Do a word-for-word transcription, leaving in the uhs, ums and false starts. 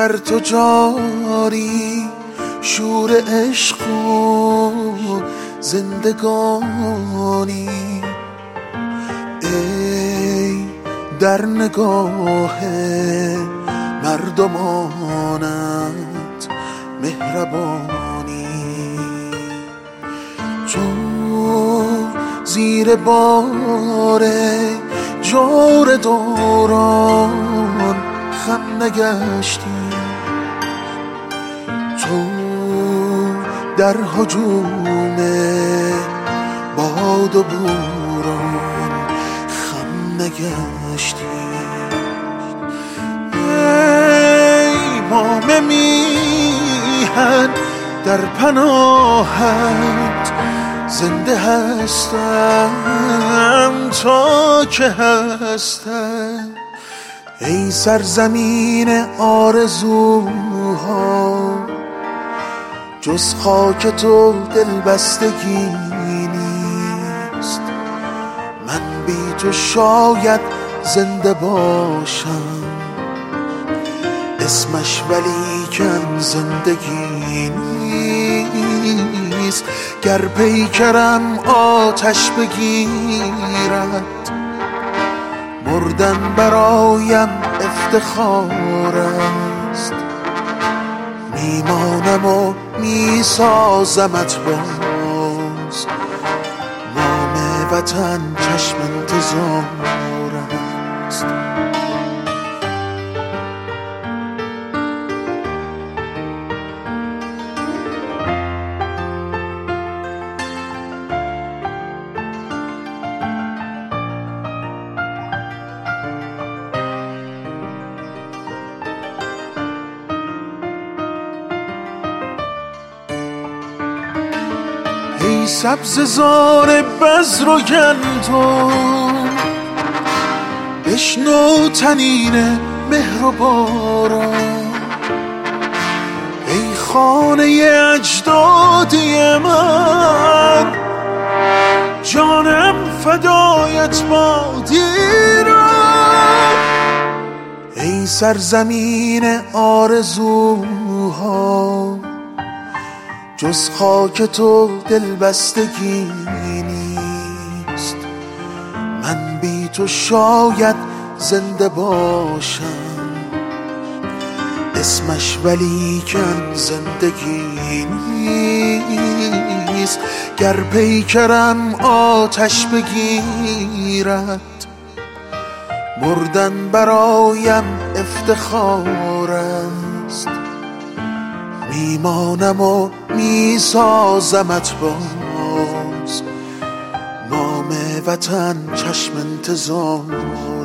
در تو جاری شور عشق و زندگانی. ای در نگاه مردمانت مهربانی، تو زیر بار جور دوران خم نگشتی، تو در هجوم باد و بوران خم نگشتی. ای مام میهن در پناهت زنده هستم تا که هستم. ای سرزمین آرزوها جز خاک تو دلبستگی نیست. من بی تو شاید زنده باشم، اسمش ولیکن زندگی نیست. گر پیکرم آتش بگیرد مردن برایم افتخار است. میمانم و میسازمت باز، نام وطن چشم انتظار است. ای سبززار بذر و گندم بشنو طنین مهر و باران. ای خانه اجدادی من جانم فدایت باد ایران. ای سرزمین آرزوها جز خاک تو دلبستگی نیست. من بی تو شاید زنده باشم، اسمش ولیکن زندگی نیست. گر پیکرم آتش بگیرد مردن برایم افتخار است. میمانم و میسازمت باز، نام وطن چشم انتظار